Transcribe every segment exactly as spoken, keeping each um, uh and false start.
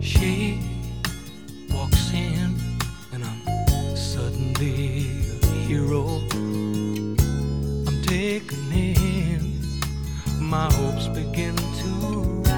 She walks in and I'm suddenly a hero. I'm taken in, my hopes begin to rise.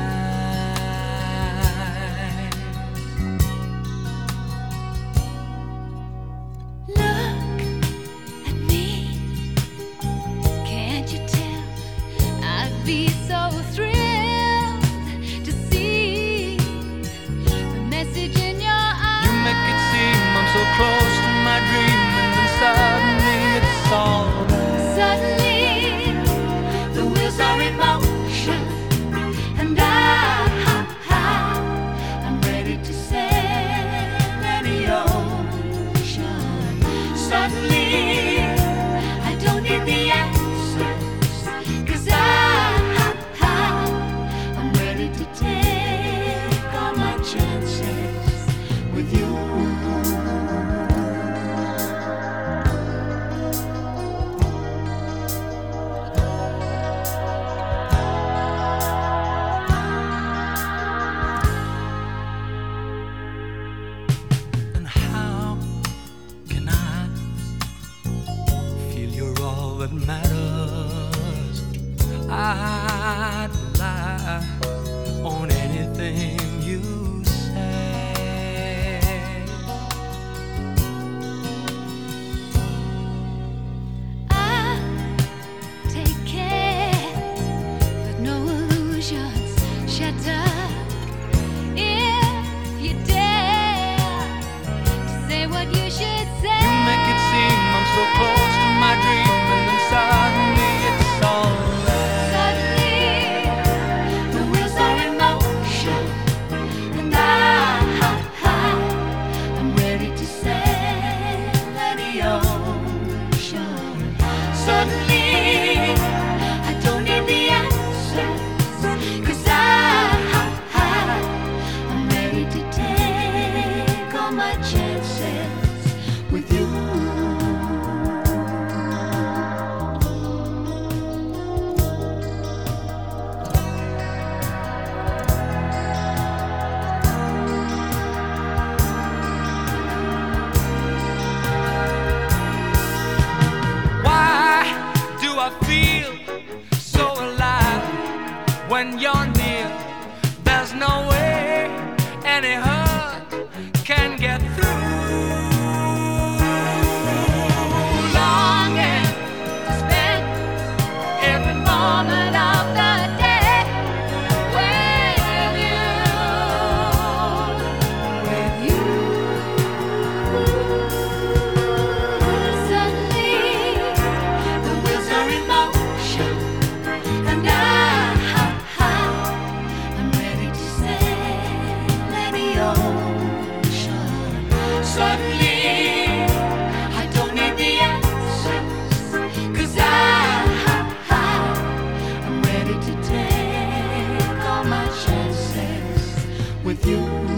Look at me, can't you tell? I'd be so thrilled to see the message in your eyes. You make it seem I'm so close to my dream, and then suddenly it's all there. Suddenly the wheels are in motion, and I, I'm ready to sail any ocean. Suddenly I don't need the answers, 'cause I, I'm ready to take all my chances with you. And how can I feel you're all that matters? I'd rely on anything you say. I take care that no illusions shatter. If you dare to say what you should say, You make it seem I'm so close to my dream, and then suddenly it's all there. suddenly the wheels are in motion, and I, I'm ready to sail any ocean. Suddenly I don't need the answers, 'cause I, I'm ready to take all my chances with you. Why do I feel so alive when you're near? There's no way any hurt can get through. Longing to spend every moment of the day with you, with you. Suddenly the wheels are in motion, and I, I'm ready to sail any ocean. Suddenly I don't need the answers, 'cause I, I'm ready to take all my chances with you.